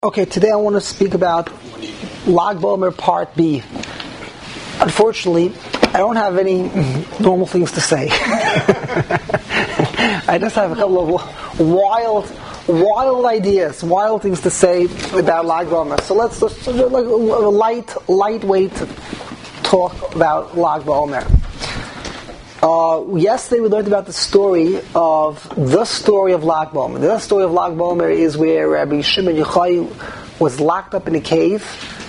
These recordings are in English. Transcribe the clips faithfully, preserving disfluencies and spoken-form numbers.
Okay, today I want to speak about Lag BaOmer Part B. Unfortunately, I don't have any normal things to say. I just have a couple of wild, wild ideas, wild things to say about Lag BaOmer. So let's just like a light, lightweight talk about Lag BaOmer. Uh, yesterday we learned about the story of the story of Lag BaOmer. The story of Lag BaOmer is where Rabbi Shimon Yochai was locked up in a cave.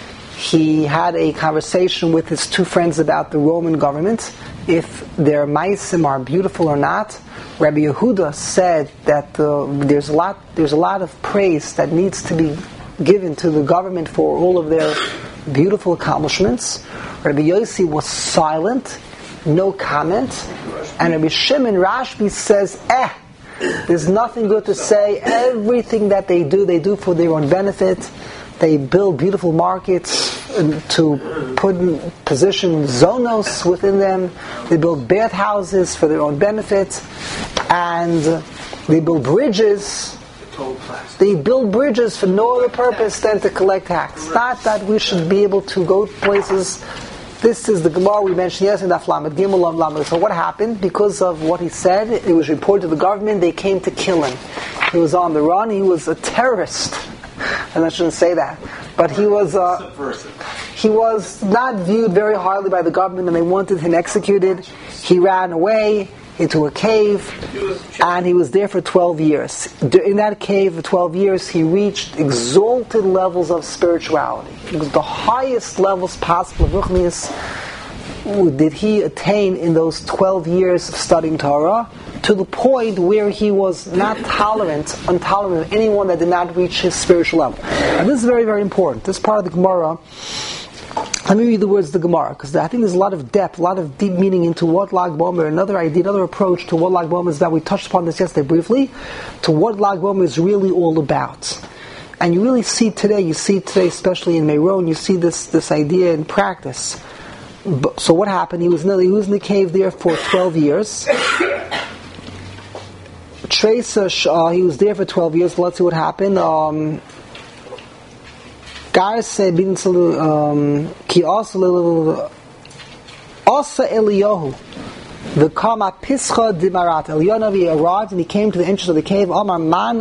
He had a conversation with his two friends about the Roman government, if their maisim are beautiful or not. Rabbi Yehuda said that uh, there's a lot, there's a lot of praise that needs to be given to the government for all of their beautiful accomplishments. Rabbi Yossi was silent. No comment. And Rabbi Shimon Rashbi says, eh, there's nothing good to say. Everything that they do, they do for their own benefit. They build beautiful markets to put in position zonos within them. They build bathhouses for their own benefit. And they build bridges. They build bridges for no other purpose than to collect tax. Not that we should be able to go places. This is the Gemara we mentioned yesterday, Daf Lamed Gimel Lamed Lamed. So what happened? Because of what he said, it was reported to the government, they came to kill him. He was on the run, he was a terrorist. And I shouldn't say that. But he was uh, he was not viewed very highly by the government, and they wanted him executed. He ran away into a cave, and he was there for twelve years. In that cave for twelve years, he reached exalted levels of spirituality. It was the highest levels possible of ruchnius did he attain in those twelve years of studying Torah, to the point where he was not tolerant, intolerant of anyone that did not reach his spiritual level. And this is very, very important. This part of the Gemara, let me read the words of the Gemara, because I think there's a lot of depth, a lot of deep meaning into what Lag BaOmer, another idea, another approach to what Lag BaOmer is, that we touched upon this yesterday briefly, to what Lag BaOmer is really all about. And you really see today, you see today, especially in Meron, you see this, this idea in practice. But, so what happened? He was, in the, he was in the cave there for twelve years. Trace, uh, he was there for twelve years. Let's see what happened. Um, Guys said, um, Ki Asa Eliyahu, the Kama Pischa Dimarat. Eliyahu arrived and he came to the entrance of the cave. Amar Man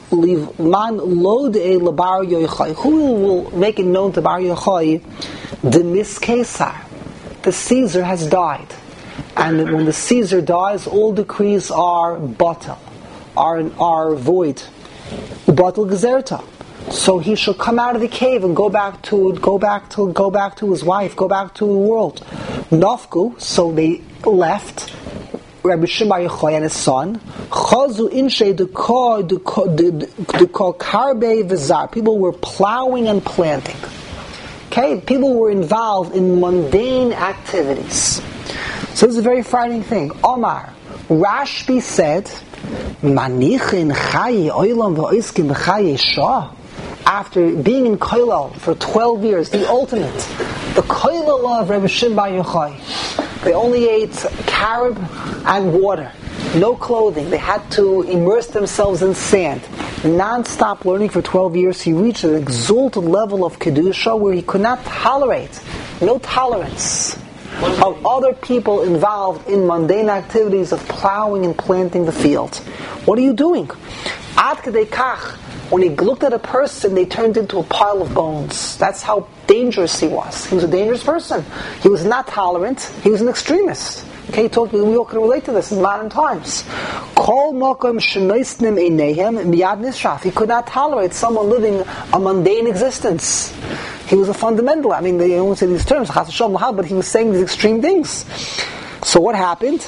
Man Lod E Labar Yochai. Who will make it known to Bar Yochai? The Mis Caesar. The Caesar has died. And when the Caesar dies, all decrees are batal, are, are void. Batal Gezerta. So he shall come out of the cave and go back to go back to go back to his wife, go back to the world. Nafku. So they left. Rabbi Shimon Yochai and his son. Chazu inshe the kol the kol karbe v'zar. People were plowing and planting. Okay, people were involved in mundane activities. So this is a very frightening thing. Omar, Rashbi said, Manichin chayi oilam v'oiskim b'chayi shah. After being in Koilal for twelve years, the ultimate, the Koilal of Rabbi Shimon Yochai, they only ate carob and water, no clothing. They had to immerse themselves in sand. Non-stop learning for twelve years, he reached an exalted level of Kedusha where he could not tolerate, no tolerance of other people involved in mundane activities of plowing and planting the field. What are you doing? Ad kedei kach, when he looked at a person, they turned into a pile of bones. That's how dangerous he was. He was a dangerous person. He was not tolerant. He was an extremist. Okay, talk, we all can relate to this in modern times. Kol makom shenoisnim einehem miyad nisraf. He could not tolerate someone living a mundane existence. He was a fundamental. I mean, they don't say these terms, but he was saying these extreme things. So what happened?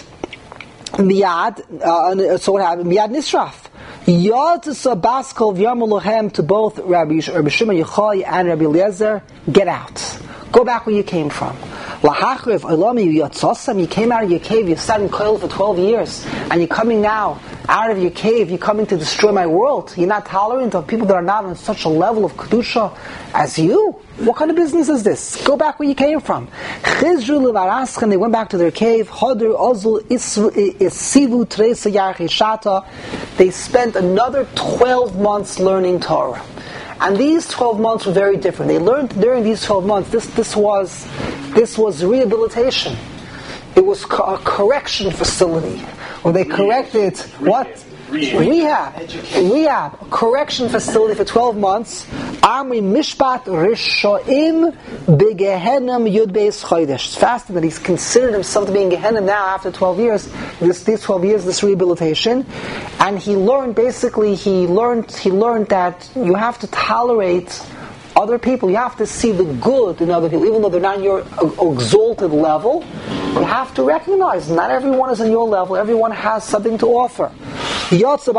Miyad. Uh, so what happened? Miyad nisraf. Yad Sabaskal V'Yamalohem, to both Rabbi, Rabbi Shimon Yochai and Rabbi Eliezer, get out. Go back where you came from. Lahachrev Olami Yatzosam, you came out of your cave, you sat in Koil for twelve years, and you're coming now out of your cave, you're coming to destroy my world. You're not tolerant of people that are not on such a level of Kedusha as you. What kind of business is this? Go back where you came from. Chizru Levarascha, they went back to their cave. Hodr Ozul Isivu Tresa Yarchei Shata. They spent another twelve months learning Torah. And these twelve months were very different. They learned during these twelve months, this, this was this was rehabilitation. It was co- a correction facility where they corrected what? Rehab. Rehab. A correction facility for twelve months. Amri Mishpat Rishoim Begehenim Yud Beis Chodesh. It's fasting that he's considered himself to be in Gehenna now after twelve years. This, these twelve years, this rehabilitation, and he learned basically. He learned. He learned that you have to tolerate other people. You have to see the good in other people, even though they're not on your exalted level. You have to recognize not everyone is on your level. Everyone has something to offer. They went out.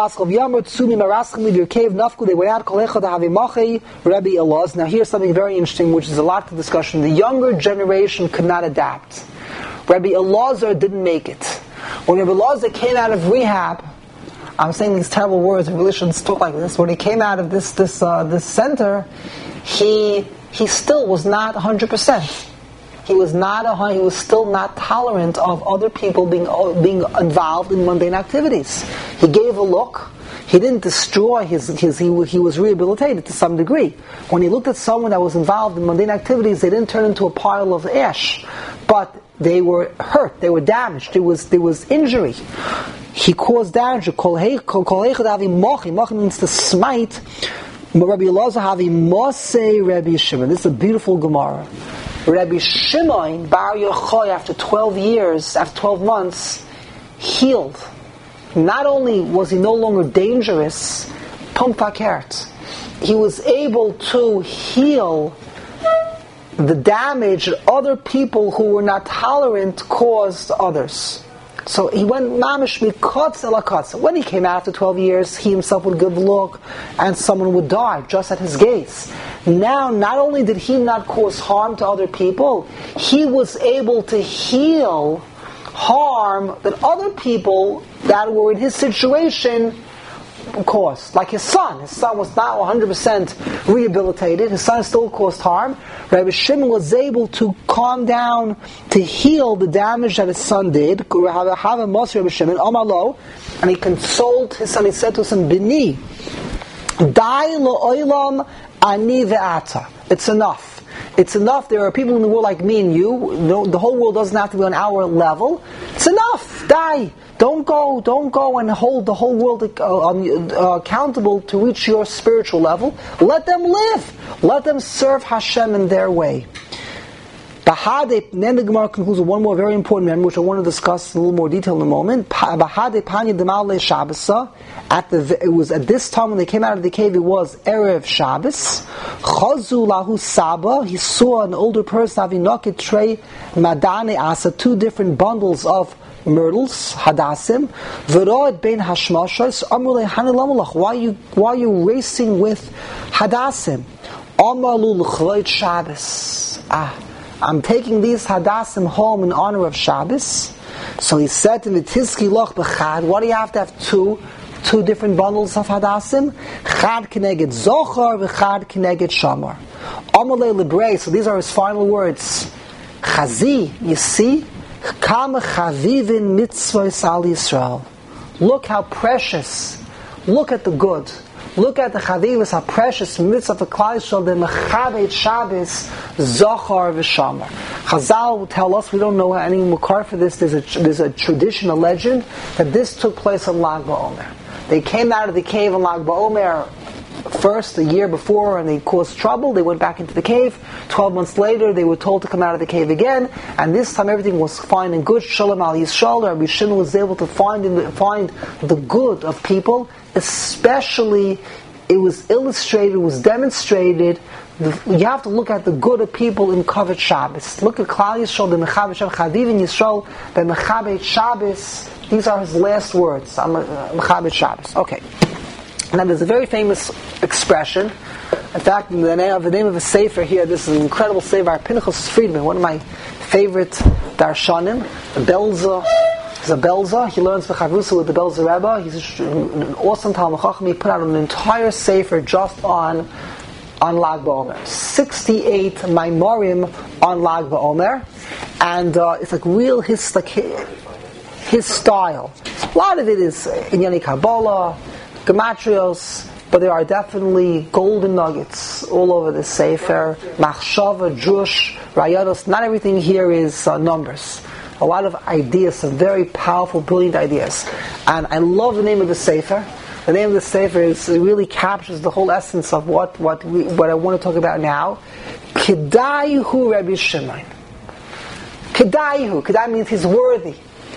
Now here's something very interesting, which is a lot of discussion. The younger generation could not adapt. Rabbi Elazar didn't make it. When Rabbi Elazar came out of rehab, I'm saying these terrible words, I really shouldn't talk like this. When he came out of this this uh, this center, he he still was not one hundred percent. He was not a, he was still not tolerant of other people being being involved in mundane activities. He gave a look. He didn't destroy his his he he was rehabilitated to some degree. When he looked at someone that was involved in mundane activities, they didn't turn into a pile of ash, but they were hurt. They were damaged. There was there was injury. He caused damage. Mochi means to smite. Rabbi Elazar havi mosei Rabbi Shimon. This is a beautiful Gemara. Rabbi Shimon Bar Yochai, after twelve years, after twelve months, healed. Not only was he no longer dangerous, Tom Fakert, he was able to heal the damage that other people who were not tolerant caused others. So he went mamish mikotz elakotz. When he came out after twelve years, he himself would give a look, and someone would die just at his gaze. Now, not only did he not cause harm to other people, he was able to heal harm that other people that were in his situation caused. Like his son. His son was not one hundred percent rehabilitated. His son still caused harm. Rabbi Shimon was able to calm down, to heal the damage that his son did. And he consoled his son. He said to his son, Bini, Dai lo'olam ani ve'ata. It's enough. It's enough. There are people in the world like me and you. The whole world doesn't have to be on our level. It's enough. Die. Don't go. Don't go and hold the whole world uh, uh, accountable to reach your spiritual level. Let them live. Let them serve Hashem in their way. Bahade, then the Gemara concludes with one more very important memory, which I want to discuss in a little more detail in a moment. Bahade Panya Demale Shabbos. At the it was at this time when they came out of the cave. It was Erev Shabbos. Chazu lahu Saba. He saw an older person having naked tray madane asa, two different bundles of myrtles, hadassim. V'roed bein hashmashos. Amrulei hanilamulach. Why you why you racing with hadassim? Amalu l'chloit Shabbos. Ah. I'm taking these hadassim home in honor of Shabbos. So he said to me, Tizki loch b'chad. What do you have to have two? Two different bundles of hadassim? Chad kineged zochar, v'chad kineged shamar. Amalei librei. So these are his final words. Chazi, you see? Kama chavivin mitzvos al Yisrael. Look how precious. Look at the good. Look at the chavivas, how precious mitzvah of Klal Yisrael, the mechabed Shabbos, zochar v'shamar. Chazal will tell us, we don't know any makar for this, there's a, there's a tradition, a legend, that this took place on Lag BaOmer. They came out of the cave on Lag BaOmer first, the year before, and they caused trouble. They went back into the cave. Twelve months later, they were told to come out of the cave again, and this time everything was fine and good. Shalom al Yisrael. Rabbi Shimon was able to find in the, find the good of people, especially it was illustrated, it was demonstrated. The, you have to look at the good of people in Kavod Shabbos. Look at Klal Yisrael, the Mechabed Shabbos, Chadivin Yisrael, the Mechabed Shabbos. These are his last words. I'm a Mechabed Shabbos. Okay. Now there's a very famous expression. In fact, in the name of, the name of a sefer here, this is an incredible sefer, Pinchas Friedman, one of my favorite darshanim, the Belza. He's a Belza. He learns the Chavrusa with the Belza Rebbe. He's an awesome Talmud Chacham. He put out an entire sefer just on on Lag BaOmer. sixty-eight Maimorim on Lag BaOmer, and uh, it's like real his like his style. A lot of it is Inyani Kabbalah, Gematrios, but there are definitely golden nuggets all over the Sefer. Machshava, Drush, Rayados. Not everything here is uh, numbers. A lot of ideas, some very powerful, brilliant ideas. And I love the name of the Sefer. The name of the Sefer is, it really captures the whole essence of what what we, what I want to talk about now. Kedaihu Rabbi Shimon. Kedaihu. Kedai means he's worthy.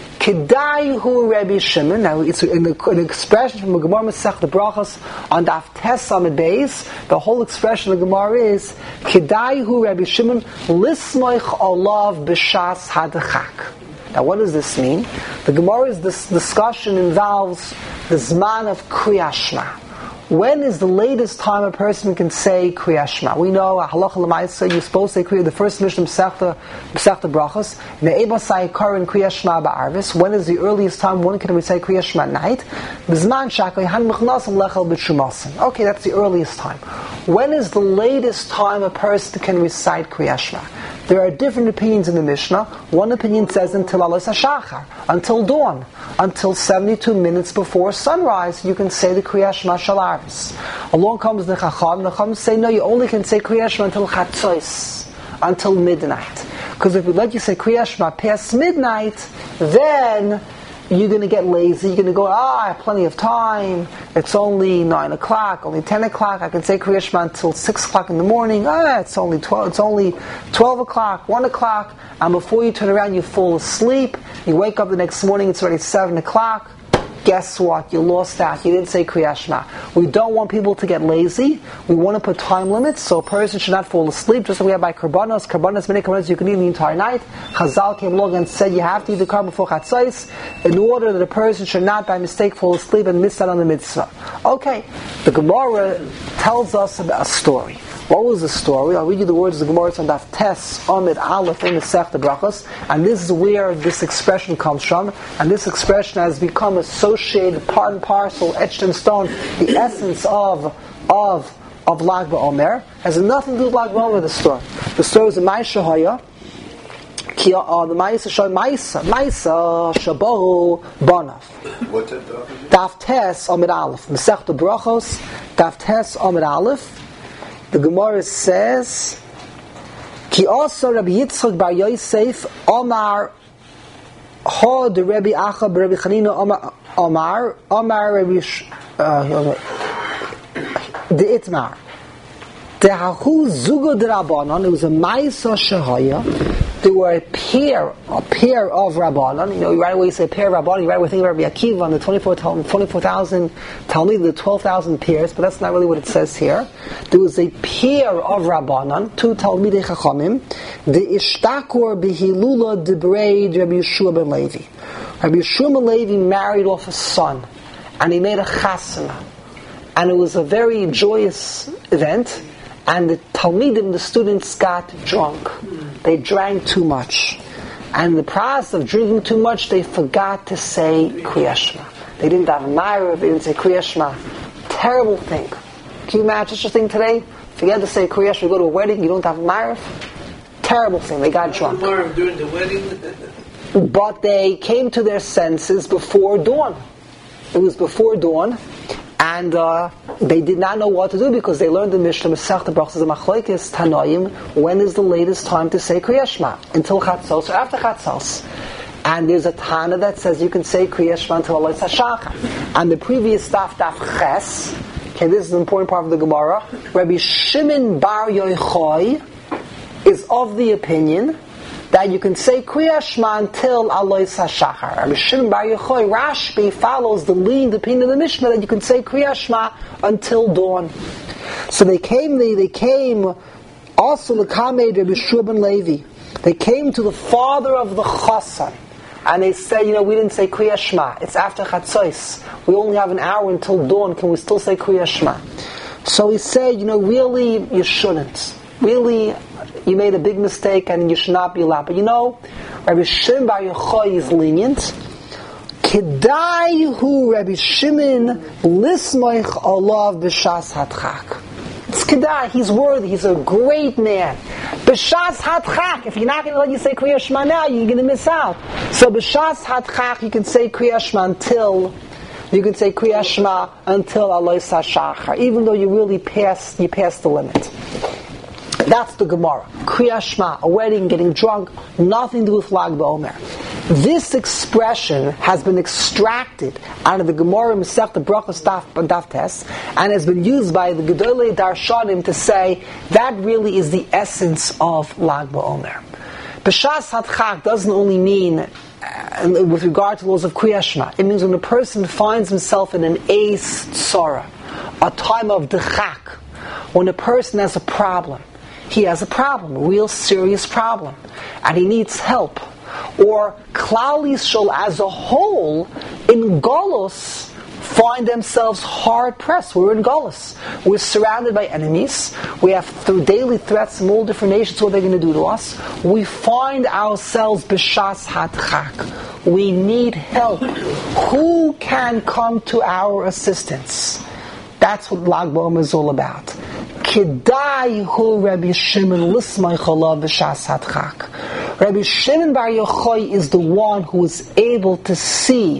Kedaihu Rabbi Shimon. Now it's an, an expression from the Gemara Masechta Brachos on Daf Tes Amud Beis. The whole expression of the Gemara is Kedaihu Rabbi Shimon lismoich olav b'shas hadachak. Now what does this mean? The Gemara's this discussion involves the Zman of Kriyas Shema. When is the latest time a person can say Kriyas Shema? We know, halacha l'maisa, you're supposed to say Kriyas, the first Mishnah, Masechta, Masechta Brachos, Ne'eba Sayikar and Kriyas Shema ba'arvis. When is the earliest time one can recite Kriyas Shema at night? B'zman shakay han mechnasam lechel b'tshumasim. Okay, that's the earliest time. When is the latest time a person can recite Kriyas Shema? There are different opinions in the Mishnah. One opinion says until alas hashachar, until dawn, until seventy-two minutes before sunrise, you can say the Kriyas Shema shel arvis. Along comes the Chacham. The Chacham say no, you only can say Kriyas Shema until chatzos, until midnight. Because if we let you say Kriyas Shema past midnight, then you're going to get lazy. You're going to go, ah, I have plenty of time. It's only nine o'clock, only ten o'clock. I can say Kriyas Shema until six o'clock in the morning. Ah, it's only twelve. It's only twelve o'clock, one o'clock. And before you turn around, you fall asleep. You wake up the next morning. It's already seven o'clock. Guess what? You lost out. You didn't say Kriyas Shema. We don't want people to get lazy. We want to put time limits, so a person should not fall asleep. Just like we have by Karbanos. Karbanos, many Karbanos, you can eat the entire night. Chazal came along and said you have to eat the carbon before Chatzos in order that a person should not by mistake fall asleep and miss out on the mitzvah. Okay, the Gemara tells us about a story. What was the story? I'll read you the words of the Gemara on Daf Tes Amud Aleph in the Masechta Brachos, and this is where this expression comes from. And this expression has become associated, part and parcel, etched in stone, the essence of of of Lag BaOmer. Has nothing to do with Lag BaOmer. The story. The story is a Ma'aseh Haya. Ki uh, the Ma'aseh Shoy Ma'aseh Ma'aseh Shabahu Banav. What's it? Daf Tes Amud Aleph Masechta Brachos. Daf Tes Amud Aleph. The Gemara says, Ki also Rabbi Yitzchak bar Yosef Omar Ha de Rabbi Acha bar Rabbi Chanina Omar Omar Omar Rabbi de Itmar De Hachu Zugo de Rabbanon. It was a Ma'aseh Shehaya. There were a pair, a pair of Rabbanon. You know, right away you say a pair of Rabbanon, you right away think of Rabbi Akiva on the twenty-four thousand Talmud, the twelve thousand pairs, but that's not really what it says here. There was a pair of Rabbanon, two Talmidei Chachamim, the Ishtakur Behilula Debrei Rabbi Yeshua ben Levi. Rabbi Yeshua ben Levi married off a son, and he made a chasana. And it was a very joyous event, and the Talmidim, the students, got drunk. They drank too much. And in the process of drinking too much, they forgot to say Kriyas Shema. They didn't have a Ma'ariv, they didn't say Kriyas Shema. Terrible thing. Can you imagine such a thing today? Forget to say Kriyas Shema, you go to a wedding, you don't have a Ma'ariv? Terrible thing, they got drunk. Ma'ariv during the wedding? But they came to their senses before dawn. It was before dawn. And uh, they did not know what to do because they learned the Mishnah Masechta Brachos a Machlokes Tanoim. When is the latest time to say Kriyas Shema? Until Chatzos or after Chatzos? And there's a Tana that says you can say Kriyas Shema until Alas HaShachar. And the previous Daf Daf Ches, okay, this is an important part of the Gemara. Rabbi Shimon bar Yochai is of the opinion that you can say Kriyas Shema until Alois HaShachar. Rabbi Shimon bar Yochai, Rashbi, follows the lead opinion of the Mishnah that you can say Kriyas Shema until dawn. So they came, they, they came also L'Kamed Rabbi Yeshua ben Levi. They came to the father of the Chassan, and they said, you know, we didn't say Kriyas Shema. It's after Chatzos. We only have an hour until dawn. Can we still say Kriyas Shema? So he said, you know, really, you shouldn't. Really, you made a big mistake and you should not be allowed. But you know, Rabbi Shimon bar Yochai is lenient. Kedai hu Rabbi Shimon lismoich olav b'shas hadchak. It's kedai, he's worthy, he's a great man. B'shas hadchak, if you're not going to let you say Kriyas Shema now, you're going to miss out. So b'shas hadchak, you can say Kriyas Shema until You can say Kriyas Shema until Alois HaShachar, even though you really passed, you passed the limit. That's the Gemara. Kriyas Shema, a wedding, getting drunk, nothing to do with Lag BaOmer. This expression has been extracted out of the Gemara Masechta Brachos Daf Daf Tes, and has been used by the Gedolei Darshanim to say that really is the essence of Lag BaOmer. B'shas Hadchak doesn't only mean, uh, with regard to laws of Kriyas Shema, it means when a person finds himself in an Eis Tzara, a time of Dechak, when a person has a problem. He has a problem, a real serious problem, and he needs help. Or Klal Yisrael as a whole in Golus find themselves hard pressed. We're in Golus. We're surrounded by enemies. We have through daily threats from all different nations what they're going to do to us. We find ourselves b'shas hadchak. We need help. Who can come to our assistance? That's what Lag BaOmer is all about. Kedai hu Rabbi Shimon lismay chalav b'shas hadchak. Rabbi Shimon Bar Yochai is the one who is able to see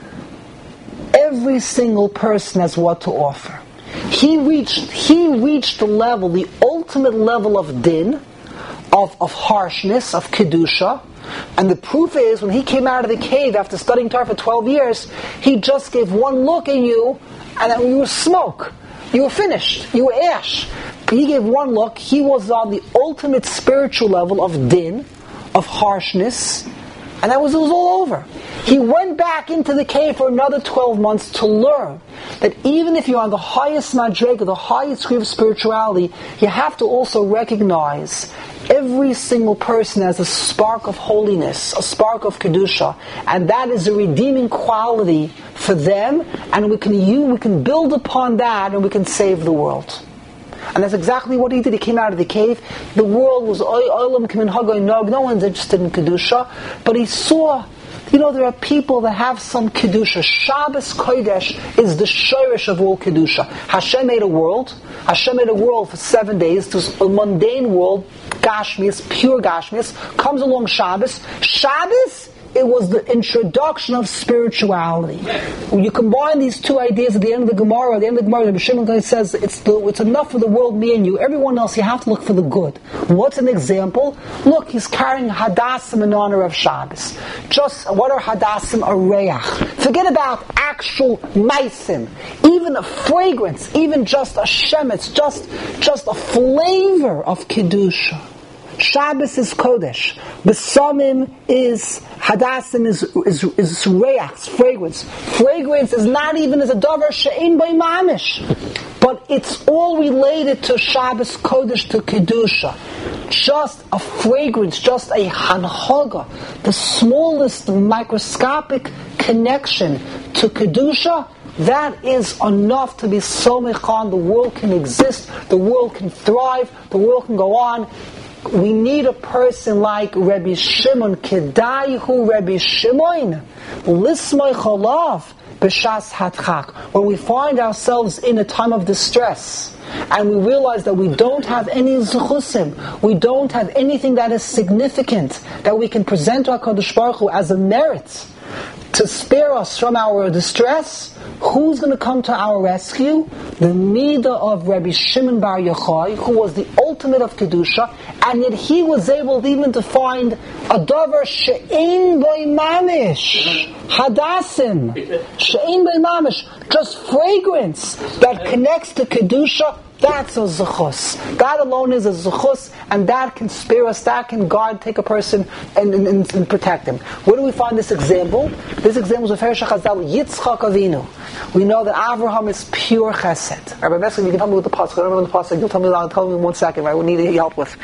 every single person has what to offer. He reached, he reached the level, the ultimate level of din, of, of harshness, of kedusha. And the proof is, when he came out of the cave after studying Torah for twelve years, he just gave one look at you, and then you were smoke. You were finished. You were ash. He gave one look. He was on the ultimate spiritual level of din, of harshness, and that was, it was all over. He went back into the cave for another twelve months to learn that even if you're on the highest madrega, the highest degree of spirituality, you have to also recognize every single person has a spark of holiness, a spark of kedusha, and that is a redeeming quality for them, and we can use, we can build upon that, and we can save the world. And that's exactly what he did. He came out of the cave. The world was oilam kamin hagoy nog. No one's interested in kedusha, but he saw. You know, there are people that have some kedusha. Shabbos Kodesh is the shorish of all kedusha. Hashem made a world. Hashem made a world for seven days. This a mundane world, Gashmias, pure Gashmias. Comes along Shabbos. Shabbos, it was the introduction of spirituality. When you combine these two ideas at the end of the Gemara, at the end of the Gemara, Rabbi Shimon says it's the, it's enough for the world, me and you. Everyone else, you have to look for the good. What's an example? Look, he's carrying hadassim in honor of Shabbos. Just what are hadassim? A reach. Forget about actual maisim. Even a fragrance, even just a shemetz, just just a flavor of kedusha. Shabbos is Kodesh. Besamim is Hadassim is is is reach, fragrance. Fragrance is not even as a davar she'ein by mamish, but it's all related to Shabbos Kodesh, to Kedusha. Just a fragrance, just a hanhaga, the smallest microscopic connection to Kedusha. That is enough to be so mechan. The world can exist. The world can thrive. The world can go on. We need a person like Rabbi Shimon, Kedai hu Rabbi Shimon, Lismay Chalav, B'shas Hadchak. When we find ourselves in a time of distress, and we realize that we don't have any zuchusim, we don't have anything that is significant, that we can present to HaKadosh Baruch Hu as a merit to spare us from our distress, who's going to come to our rescue? The Midah of Rabbi Shimon Bar Yochai, who was the ultimate of Kedusha, and yet he was able even to find a davar she'ein by mamish, hadassim, she'ein by mamish, just fragrance that connects to Kedusha. That's a zechus. That alone is a zechus, and that can spare us, that can guard, take a person, and, and, and protect him. Where do we find this example? This example is of Feresh Chazal, Yitzchak Avinu. We know that Avraham is pure chesed. Rabbi Meskin, you can help me with the pasuk. I don't remember the pasuk. You'll tell me, I'll tell me in one second, right? We need help with.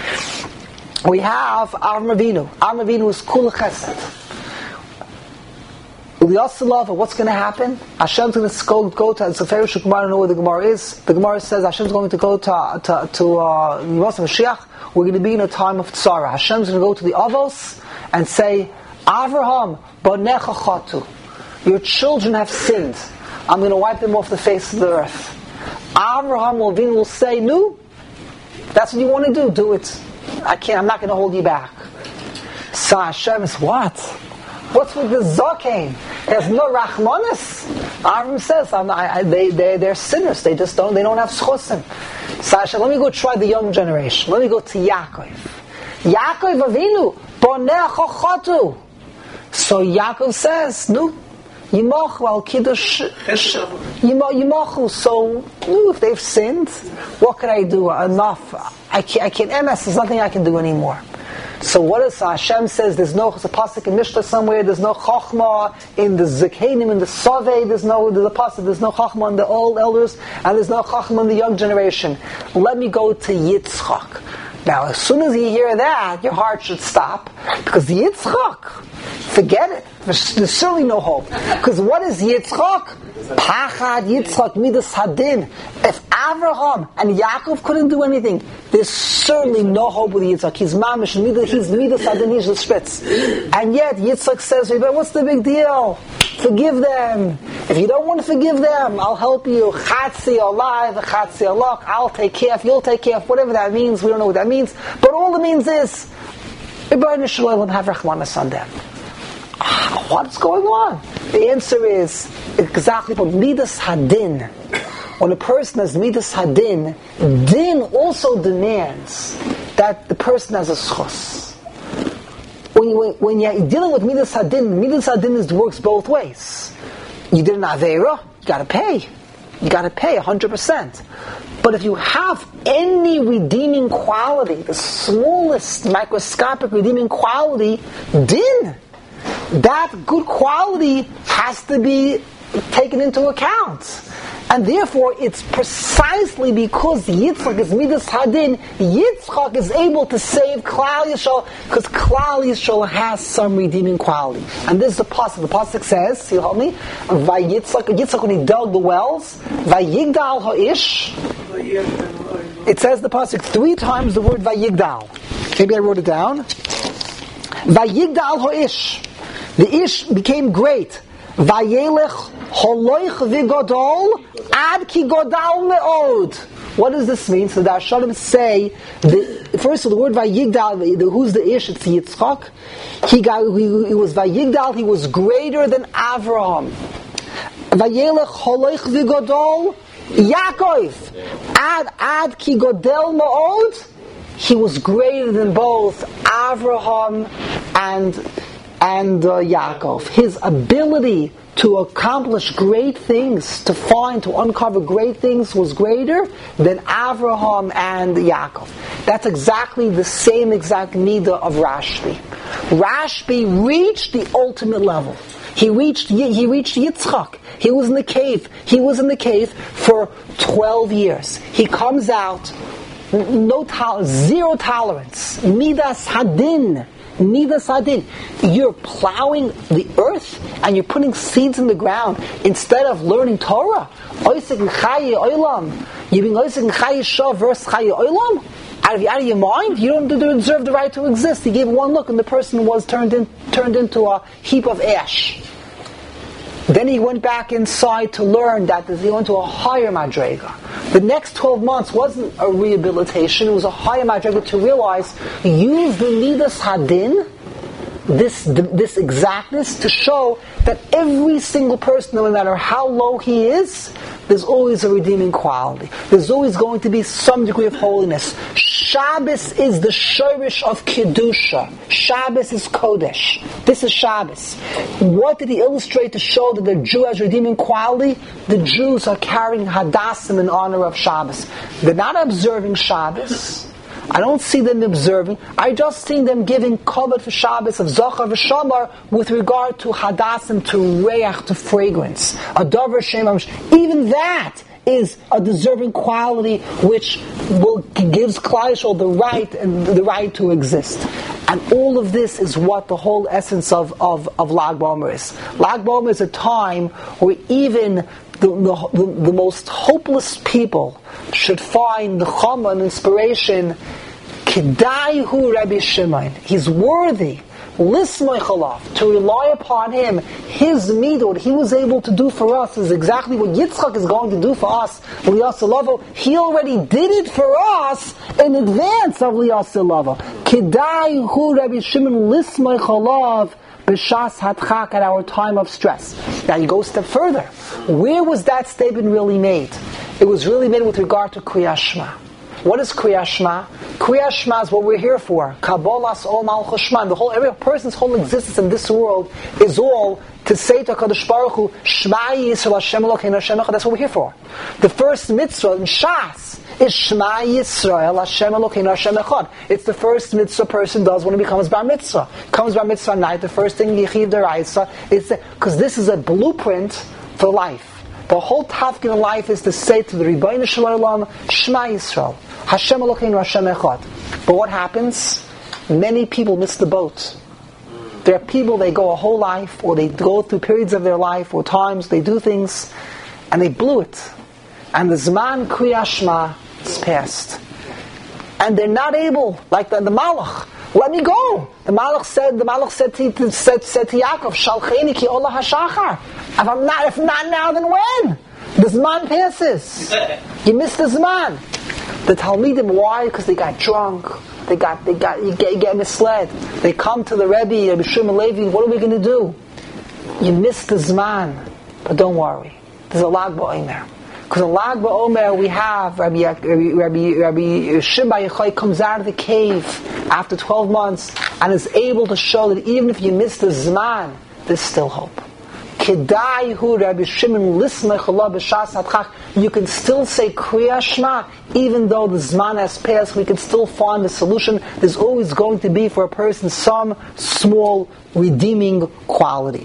We have Avraham Avinu. Avraham Avinu is kul chesed. What's going to happen? Hashem's going to go, go to, it's a very shuk Gemara, I don't know where the Gemara is. The Gemara says Hashem's going to go to, to, to uh, Mashiach. We're going to be in a time of tzara. Hashem's going to go to the Avos and say, Avraham, banecha chatu. Your children have sinned. I'm going to wipe them off the face of the earth. Avraham Avinu will say, no, that's what you want to do, do it. I can't, I'm not going to hold you back. So Hashem is what? What's with the Zaken? There's no Rachmanis. Avram says, I'm, I, I, they, they, they're sinners. They just don't, they don't have Schusim. Sasha, let me go try the young generation. Let me go to Yaakov. Yaakov Avinu, Boneh Chochotu. So Yaakov says, no, Yimochu al Kiddush, Yimochu. So, no, if they've sinned, what can I do? Enough. I can't, I can't, M S, there's nothing I can do anymore. So what is Hashem says? There's no, there's a pasuk in Mishnah somewhere. There's no chachma in the zakenim, in the saveh. There's no, there's a pasuk. There's no chachma in the old elders, and there's no chachma in the young generation. Let me go to Yitzchak. Now, as soon as you hear that, your heart should stop, because Yitzchak, forget it. There's, there's certainly no hope. Because what is Yitzchak? Pachad Yitzchak Midas Hadin. If Avraham and Yaakov couldn't do anything, there's certainly no hope with Yitzchak. He's mamish, he's Midas Hadin, he's the spitz. And yet Yitzchak says, what's the big deal? Forgive them. If you don't want to forgive them, I'll help you. Chatzi alive, chatzi alak. I'll take care of, you'll take care of, whatever that means. We don't know what that means. But all it means is, Rebbeinu Shalom have Rachmanas on them. What's going on? The answer is exactly what Midas Hadin. When a person has Midas Hadin, Din also demands that the person has a schos. When, you, when you're dealing with Midas Hadin, Midas Hadin is, works both ways. You did an Aveira, you gotta pay. You gotta pay one hundred percent. But if you have any redeeming quality, the smallest microscopic redeeming quality, Din, that good quality has to be taken into account. And therefore, it's precisely because Yitzchak is Midas Hadin, Yitzchak is able to save Klal Yisrael, because Klal Yisrael has some redeeming quality. And this is the pasuk. The pasuk says, you help me, Vayitzchak, Yitzchak when he dug the wells, Vayigdal Ha'ish. It says the pasuk three times the word Vayigdal. Maybe I wrote it down. Vayigdal Ha'ish. The Ish became great. Vayelech holoich v'godol ad ki godal me'od. What does this mean? So the Arshanim say, the, first of all, the word Vayigdal, the, who's the Ish? It's Yitzchak. He got, he, he was Vayigdal, he was greater than Avraham. Vayelech holoich v'godol Yaakov. Ad ad ki godel me'od. He was greater than both Avraham and and uh, Yaakov. His ability to accomplish great things, to find, to uncover great things, was greater than Avraham and Yaakov. That's exactly the same exact midah of Rashbi. Rashbi reached the ultimate level. He reached he reached Yitzchak. He was in the cave. He was in the cave for twelve years. He comes out, no tolerance, zero tolerance. Midas Hadin. Midas Hadin. You're plowing the earth and you're putting seeds in the ground instead of learning Torah. Oisik Chaye Olam. You're being Oisik Chaye Shah versus Chaye Olam? Out of, out of your mind? You don't deserve the right to exist. He gave one look and the person was turned in, turned into a heap of ash. Then he went back inside to learn that he went to a higher madrega. The next twelve months wasn't a rehabilitation, it was a higher madrega to realize, use the Midas Hadin, this, this exactness, to show that every single person, no matter how low he is, there's always a redeeming quality. There's always going to be some degree of holiness. Shabbos is the shorish of Kedusha. Shabbos is Kodesh. This is Shabbos. What did he illustrate to show that the Jew has redeeming quality? The Jews are carrying Hadassim in honor of Shabbos. They're not observing Shabbos. I don't see them observing. I just see them giving kavod for Shabbos of Zachar v'Shamar with regard to Hadassim, to Reach, to fragrance. A Dover Shem. Even that is a deserving quality which will, gives Klal Yisrael the right and the right to exist. And all of this is what the whole essence of, of, of Lag BaOmer is. Lag BaOmer is a time where even the, the, the, the most hopeless people should find the chama and inspiration. Kedai hu Rabbi Shimon. He's worthy. Lismay chalav, to rely upon him. His midah, what he was able to do for us, is exactly what Yitzchak is going to do for us. Liyasalavo, he already did it for us in advance of Liyasalavo. Kedai hu Rabbi Shimon lismay chalav b'shas hadchak, at our time of stress. Now you go a step further. Where was that statement really made? It was really made with regard to Kriyas Shema. What is Kriyas Shema? Kriyas Shema is what we're here for. Kabbalas Ol Malchus Shema. The whole, every person's whole existence in this world is all to say to HaKadosh Baruch Hu, Shema Yisrael Hashem Elokeinu Hashem Echad. That's what we're here for. The first mitzvah in Shas is Shema Yisrael Hashem Elokeinu Hashem Echad. It's the first mitzvah a person does when he becomes Bar Mitzvah. Comes Bar Mitzvah night, the first thing Yechiv Deraisa, is because this is a blueprint for life. The whole tafkin of life is to say to the Rebbeinu Shalom, Shema Yisrael, Hashem Elokeinu Hashem Echad. But what happens? Many people miss the boat. There are people, they go a whole life, or they go through periods of their life, or times they do things, and they blew it. And the Zman Kriyas Shema is past. And they're not able, like the, the Malach, let me go. The Malach said, the Malach said to, said, said to Yaakov, Shalcheni ki olah hashachar. If I'm not, if not now, then when? The Zman passes. You missed the Zman. The Talmidim, why? Because they got drunk. They got, they got, you get, you get misled. They come to the Rebbe, Rabbi Shimon Levi, what are we going to do? You missed the Zman. But don't worry. There's a Lag BaOmer. Because in Lag BaOmer we have Rabbi, Rabbi, Rabbi, Rabbi Shimon Bar Yochai comes out of the cave after twelve months and is able to show that even if you miss the Zman, there's still hope. Kedai hu Rabbi Shimon lismech b'shas hadchak. You can still say Kriyas Shema even though the Zman has passed. We can still find the solution. There's always going to be for a person some small redeeming quality.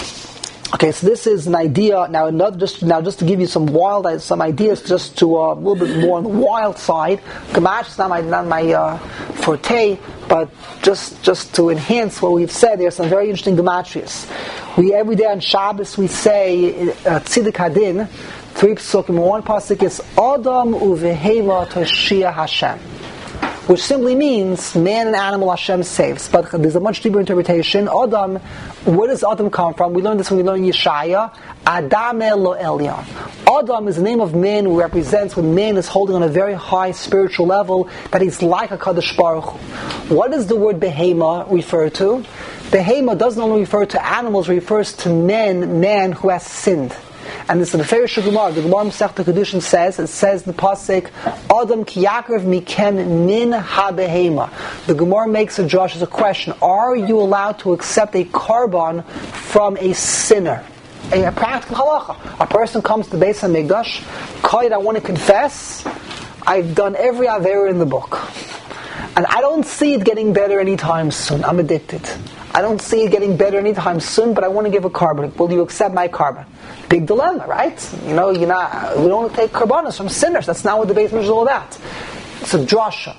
Okay, so this is an idea. Now, another just now, just to give you some wild, some ideas, just to uh, a little bit more on the wild side. Gemash is not my not my uh, forte, but just just to enhance what we've said, there are some very interesting gematrias. We every day on Shabbos we say uh, Tzidik Hadin, three psukim. One pasuk is Adam uvehema toshia Hashem, which simply means man and animal Hashem saves. But there's a much deeper interpretation. Adam, where does Adam come from? We learned this when we learned Yeshaya. Adam Elo Elyon. Adam is the name of man who represents when man is holding on a very high spiritual level, that he's like a Kadosh Baruch Hu. What does the word Behema refer to? Behema doesn't only refer to animals, it refers to men, man who has sinned. And this is the Ferish Gemara. The Gemara Masechta Kedushin says, it says the pasuk, Adam ki yakrav mikem min ha-behema. The Gemara makes a Josh as a question: are you allowed to accept a korban from a sinner? A, a practical halacha. A person comes to Beis HaMikdash, Koyed, I want to confess, I've done every Avera in the book. And I don't see it getting better anytime soon. I'm addicted. I don't see it getting better anytime soon, but I want to give a korban. Will you accept my korban? Big dilemma, right? You know, you're not, we don't take korbanos from sinners. That's not what the Beis Midrash is all about. It's a drasha.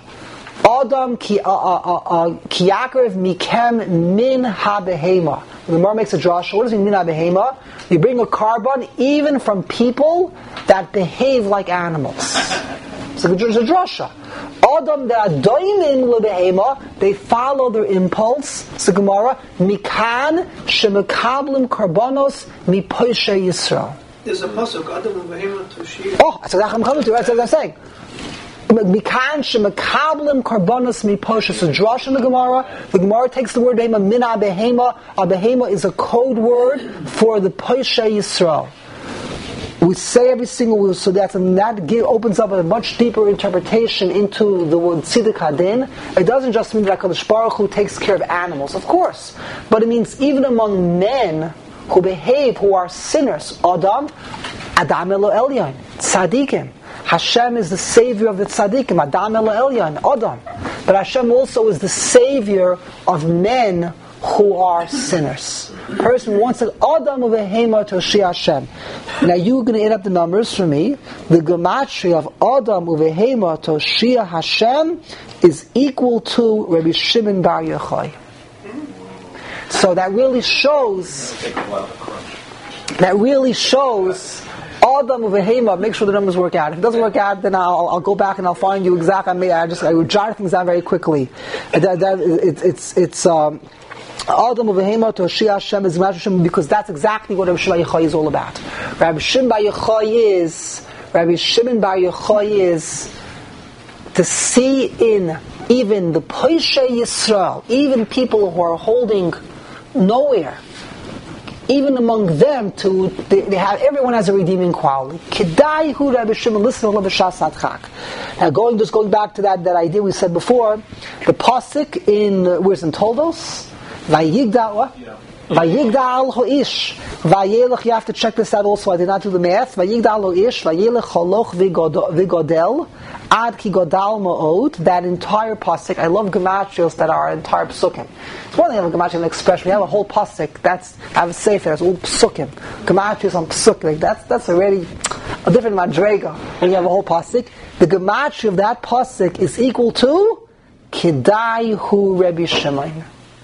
Adam ki yakrav mikem min ha-behema. The Gemara makes a drasha. What does it mean min ha-behema? You bring a korban even from people that behave like animals. So it's a drasha. Adam da'adoimim lebehema, they follow their impulse. It's a Gemara. Mikan shemekablim karbanos mipoishe Yisrael. There's a pasuk, Adam lebehema toshia. Oh, that's exactly what I'm coming to. That's what I'm saying. Mikan shemekablim karbanos mipoishe. So drash in the Gemara. The Gemara takes the word behema, min ha-behema. A-behema is a code word for the poishe Yisrael. We say every single word, so that and that give, opens up a much deeper interpretation into the word Tzidik Hadin. It doesn't just mean that HaKadosh Baruch Hu takes care of animals, of course, but it means even among men who behave, who are sinners. Adam, Adam Elo Elyon, Tzadikim. Hashem is the savior of the Tzadikim. Adam Elo Elyon, Adam. But Hashem also is the savior of men who are sinners. Person wants an Adam of a Hema Toshi Hashem. Now you're going to add up the numbers for me. The gematria of Adam of a Hema Toshi Hashem is equal to Rabbi Shimon Bar Yochai. So that really shows. That really shows. Adam of a Hema. Make sure the numbers work out. If it doesn't work out, then I'll, I'll go back and I'll find you exactly. I may I just I would jot things down very quickly. That, that, it, it's it's. Um, Adam of Behema to Shia Hashem is Hashem, because that's exactly what Rabbi Shimon Bar Yochai is all about. Rabbi Shimon Bar Yochai is Rabbi Shimon Bar Yochai is to see in even the Poishe Yisrael, even people who are holding nowhere. Even among them, to they, they have everyone has a redeeming quality. Kedai hu Rabbi Shimon listen to B'shas Adchak. Now, going just going back to that, that idea we said before, the pasuk in uh, where's in Toldos, Vayigda what? Yeah. Vayigda al ho'ish, Vayelech. You have to check this out also. I did not do the math. Vayigda al ho'ish, Vayelech holoch vigodel. Ad ki godal ma'od, that entire pasuk. I love gematrios that are entire psukim. It's one thing to have a gematria expression. We have a whole pasuk. That's have a sefer. That's all psukim. Gematrios on psuk. Like that's that's already a different madrega when you have a whole pasuk. The gematria of that pasuk is equal to Kedai hu Rabbi Shimon.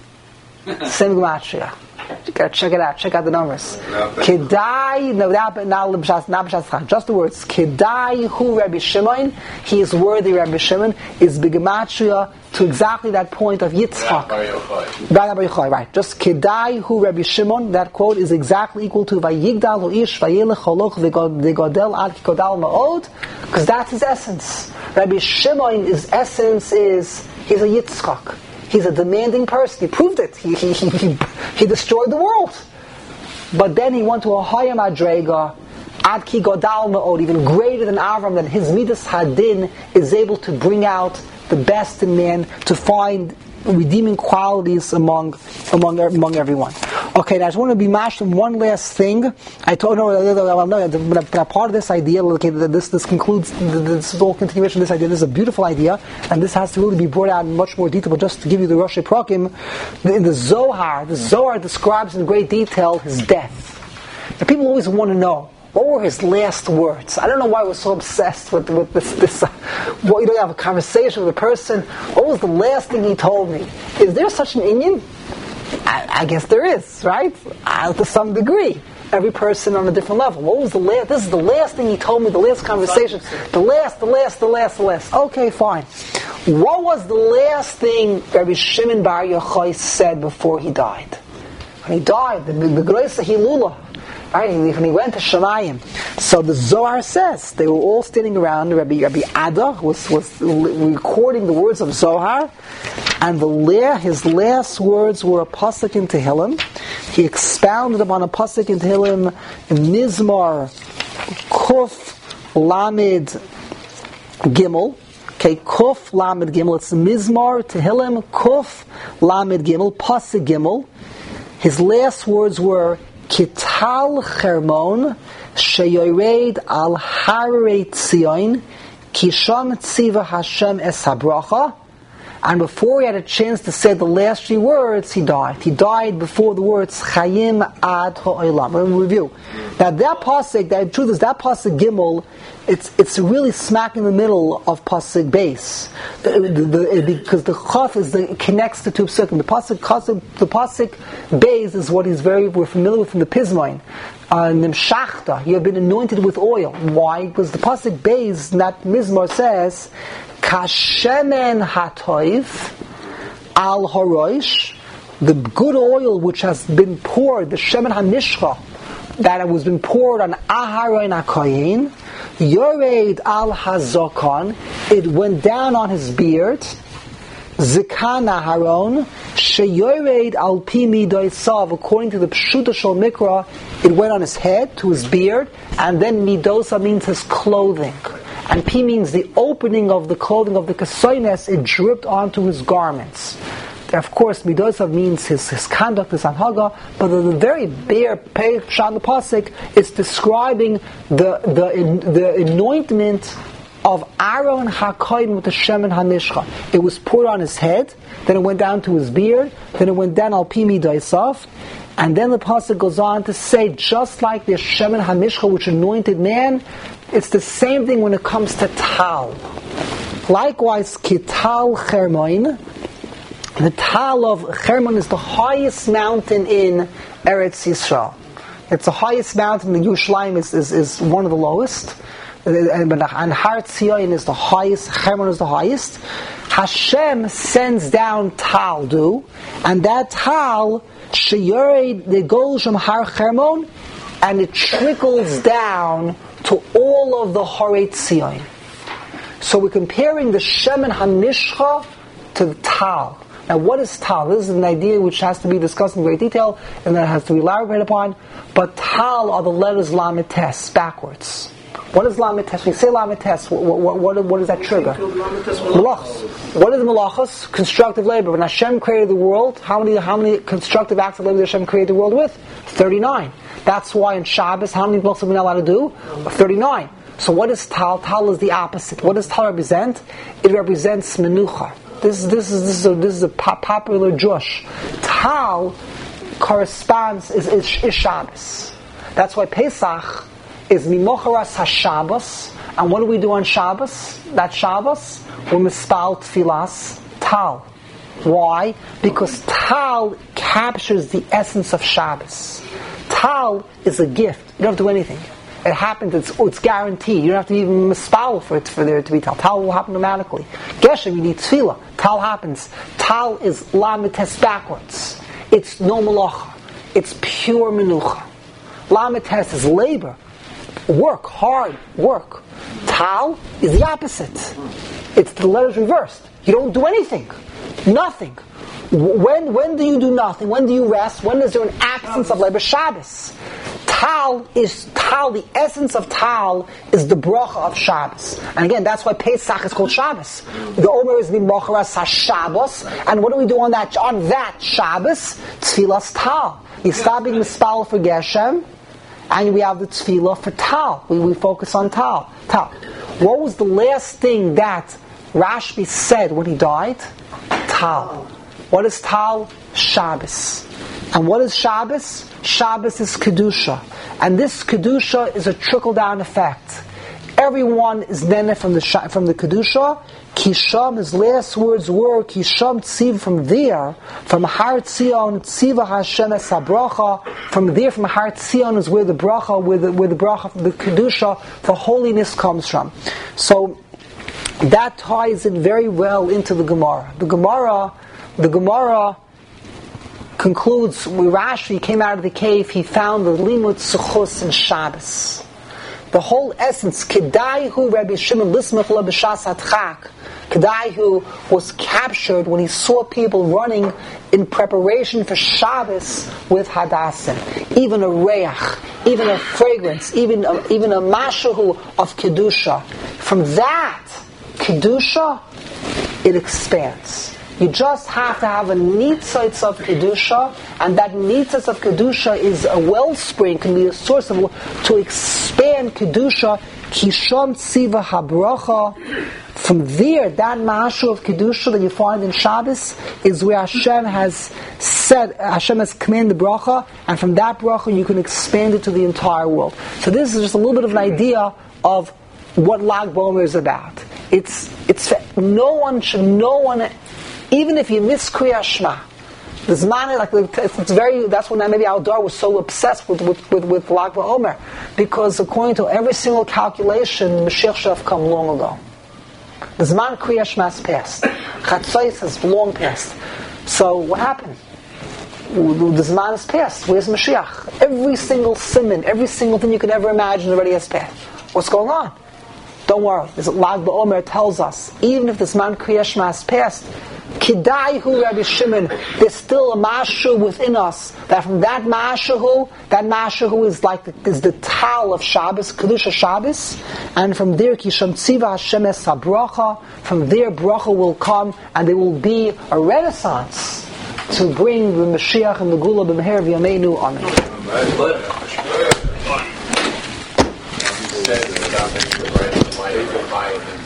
Same gematria. You gotta check it out. Check out the numbers. Kedai, no, not b'shas, not b'shas. Just the words. Kedai hu Rabbi Shimon. He is worthy. Rabbi Shimon is b'gematria to exactly that point of Yitzchak. Right. Just Kedai hu Rabbi Shimon. That quote is exactly equal to Vayigdal ho'ish Vayelech holoch v'godel ad ki godal ma'od, because that's his essence. Rabbi Shimon, his essence is he's a Yitzchak. He's a demanding person. He proved it. He, he, he, he, he destroyed the world. But then he went to a higher madrega, ad ki godal ma'od, even greater than Avram, that his midas hadin is able to bring out the best in man, to find redeeming qualities among among among everyone. Okay, now I just want to be mashed on one last thing. I told no, but part of this idea, okay, this this concludes this is all continuation of this idea. This is a beautiful idea, and this has to really be brought out in much more detail. But just to give you the Rosh Prakim, in the Zohar, the Zohar describes in great detail his death. And people always want to know, what were his last words? I don't know why we're so obsessed with, with this. this uh, well, you don't have a conversation with a person. What was the last thing he told me? Is there such an Indian? I, I guess there is, right? Uh, to some degree. Every person on a different level. What was the last? This is the last thing he told me, the last conversation. The last, the last, the last, the last. Okay, fine. What was the last thing Rabbi Shimon Bar Yochai said before he died? When he died, the, the Grace of Hilula. Right, when he went to Shemayim, so the Zohar says they were all standing around. Rabbi Rabbi Ada was was recording the words of Zohar, and the la- his last words were a pasuk in Tehillim. He expounded upon a pasuk in Tehillim in Mizmar Kuf Lamed Gimel. Okay, Kuf Lamed Gimel. It's Mizmar Tehillim Kuf Lamed Gimel pasuk Gimel. His last words were Kital Chermon sheyored al harei Tzion kisham tziva Hashem es habracha. And before he had a chance to say the last three words, he died. He died before the words Chayim ad ha'olam. Let me review. Now that pasuk, the truth is that pasuk Gimel, it's it's really smack in the middle of pasuk base, the, the, the, because the chaf is the it connects the two psukim. The pasuk the pasuk base is what is very we're familiar with from the Pismoin. Uh, Nimshachta, you have been anointed with oil. Why? Because the pasuk base, that Mizmor says, Kashemen hatoiv al horoish, the good oil which has been poured, the shemen hanishcha, that was been poured on Aharon HaKohen, Yored al Hazokon, it went down on his beard, Zikan Aharon, Sheyored al Pi Midoi Sav, according to the Pshuta Shal Mikra, it went on his head, to his beard, and then Midosa means his clothing. And Pi means the opening of the clothing of the Kasoines, it dripped onto his garments. Of course, Midosav means his, his conduct, his anhaga, but the, the very bare page on the pasuk is describing the the the anointment of Aaron HaKohen with the Shemen HaNishcha. It was poured on his head, then it went down to his beard, then it went down al pi midosav, and then the pasuk goes on to say, just like the Shemen HaNishcha which anointed man, it's the same thing when it comes to Tal. Likewise, Kital Chermoin. The Tal of Chermon is the highest mountain in Eretz Yisrael. It's the highest mountain. The Yerushalayim is, is, is one of the lowest. And, and Har Tzion is the highest. Chermon is the highest. Hashem sends down Tal, do, and that Tal, Sheyored, it goes from Har Chermon, and it trickles down to all of the Harei Tzion. So we're comparing the Shemen HaNishcha to the Tal. Now, what is tal? This is an idea which has to be discussed in great detail, and that has to be elaborated upon. But tal are the letters lamed tes, backwards. What is lamed tes? When you say lamed tes, what, what, what, what does that trigger? Malachos. What is malachos? Constructive labor. When Hashem created the world, how many how many constructive acts of labor did Hashem create the world with? thirty-nine. That's why in Shabbos, how many blocks are we not allowed to do? thirty-nine. So what is tal? Tal is the opposite. What does tal represent? It represents menucha. This, this is this is a, this is a pop, popular drush. Tal corresponds is, is, is Shabbos. That's why Pesach is mimocharas haShabbos. And what do we do on Shabbos? That Shabbos, we mispal tfilas tal. Why? Because tal captures the essence of Shabbos. Tal is a gift. You don't have to do anything. It happens. It's, it's guaranteed. You don't have to even mispal for it for there to be tal. Tal will happen automatically. Geshem, you need tefillah. Tal happens. Tal is lamed tes backwards. It's no malacha. It's pure menucha. Lamed tes is labor, work, hard work. Tal is the opposite. It's the letters reversed. You don't do anything. Nothing. When when do you do nothing? When do you rest? When is there an absence of labor? Shabbos. Tal is Tal. The essence of Tal is the bracha of Shabbos. And again, that's why Pesach is called Shabbos. The Omer is Mimocharas HaShabbos. And what do we do on that on that Shabbos? Tfilas Tal. You stop being mispal for Geshem, and we have the Tfilah for Tal. We, we focus on Tal. Tal. What was the last thing that Rashbi said when he died? Tal. What is Tal? Shabbos. And what is Shabbos? Shabbos is Kedusha. And this Kedusha is a trickle-down effect. Everyone is nene from the from the Kedusha. Kisham, his last words were Kisham Tziv, from there, from Har Tzion, Tziva Hashem es HaBracha. From there, from Har Tzion is where the bracha, where the, where the bracha, the Kedusha, the holiness comes from. So, that ties in very well into the Gemara. The Gemara, the Gemara concludes, when Rashi came out of the cave, he found the limud suchos in Shabbos. The whole essence, Kedaihu Rabbi Shimon Lismach La B'Shas Hatchak. Kedaihu was captured when he saw people running in preparation for Shabbos with Hadassim. Even a reach, even a fragrance, even a, even a mashahu of Kedusha. From that Kedusha, it expands. You just have to have a nitzitz of Kedusha, and that nitzitz of Kedusha is a wellspring, can be a source of, to expand Kedusha, Kisham Tziva HaBracha. From there, that mashu of Kedusha that you find in Shabbos is where Hashem has said, Hashem has commanded the bracha, and from that bracha you can expand it to the entire world. So this is just a little bit of an idea of what Lag BaOmer is about. It's, it's, no one should, no one, even if you miss Kriya Shema, the Zman, like it's, it's very. That's when maybe Aldar was so obsessed with with with, with Lag BaOmer, because according to every single calculation, Mashiach should have come long ago. The Zman Kriya Shema has passed. Chatzos has long passed. So what happened? The Zman has passed. Where's Mashiach? Every single simon, every single thing you could ever imagine already has passed. What's going on? Don't worry. This Lag BaOmer tells us, even if the Zman Kriya Shema has passed, Kedaihu Rabbi Shimon, there's still a mashu within us, that from that mashu, that mashu is like the, is the tal of Shabbos, Kedusha Shabbos, and from there Kisham Tziva Hashem es HaBracha, from there bracha will come, and there will be a renaissance to bring the Mashiach and the Gula b'meher v'yameinu. Amen.